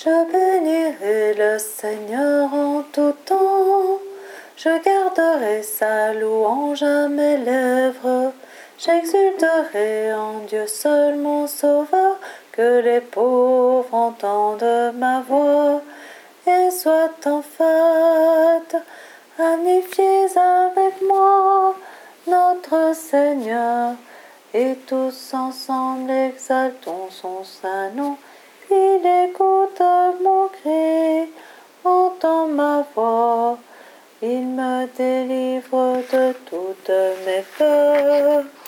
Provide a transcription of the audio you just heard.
Je bénirai le Seigneur en tout temps. Je garderai sa louange à mes lèvres. J'exulterai en Dieu seul mon sauveur. Que les pauvres entendent ma voix et soient en fête. Magnifiez avec moi notre Seigneur, et tous ensemble exaltons son saint nom. Il écoute mon cri, entend ma voix, il me délivre de toutes mes peurs.